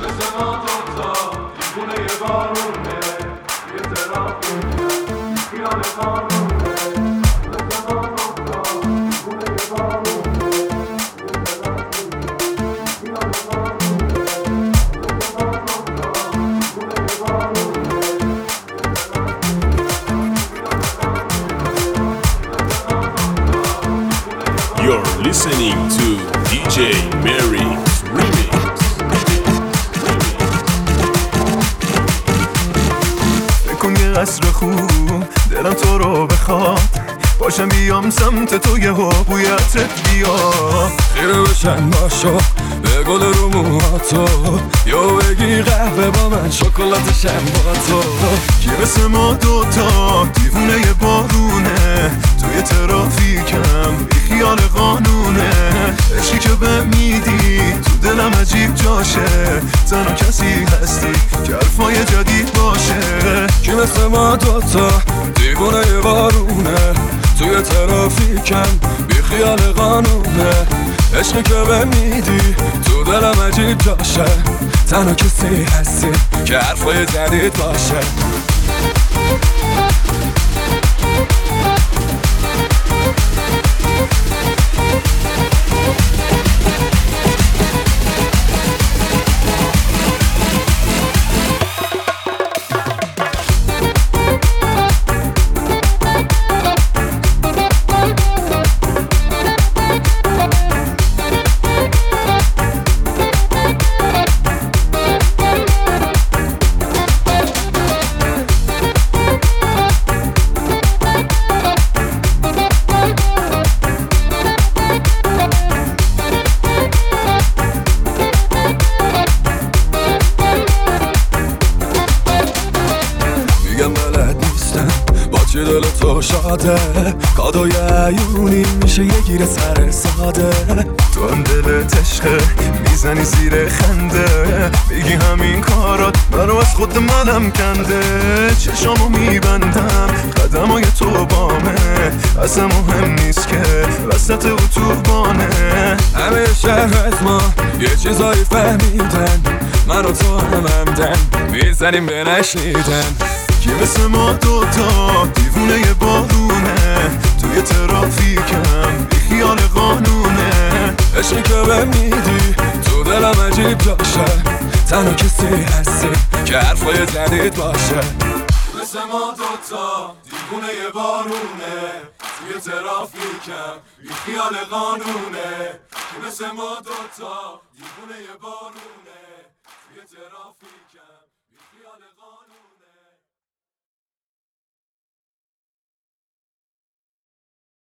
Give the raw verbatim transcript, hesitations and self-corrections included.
مثل ما دوتا دیوونه یه بارونه یه ترافیکه خیال قانونه مثل ما دوتا دیوونه یه بارونه یه ترافیکه خیال قانونه مثل ما دوتا دیوونه یه بارونه You're listening to دی جی Mary Remix. بکن یه قصر خوب دلم تو رو بخواد باشم بیام سمت تو یه ها بوی عطرت بیاد خیره بشن باشا به گل رو موهاتو یا بگی قهوه با من شکلاتشم با تو کی مثل ما دوتا دیوونه یه بارونه توی ترافیکم بی خیال قانونه عشقی که به میدی تو دلم عجیب جاشه تنها کسی هستی که حرفای جدید باشه کی مثل ما دوتا دیوونه یه بارونه توی ترافیکم بی خیال قانونه عشقی که به میدی تو دلم عجیب جاشه تنها کسی هستی که حرفای جدید باشه چی دل تو شاده کادوی عیونی میشه یه گیر سر ساده تو هم دلت عشقه میزنی زیر خنده میگی همین کارات منو از خود منم کنده چشامو میبندم قدمای تو بامه اصلا مهم نیست که وسط اتوبانه همه شهر از ما یه چیزایی فهمیدن من و تو هم همدن میزنیم به نشنیدن کی مثل ما دوتا دیوونه یه بارونه توی ترافیکم بی خیال قانونه عشقی که به میدی تو دلم عجیب جاشه تنها کسی هستی که حرفای جدید باشه مثل ما دوتا دیوونه یه بارونه توی ترافیکم بی خیال قانونه مثل ما دوتا دیوونه یه بارونه توی ترافیکم بی خیال قانونه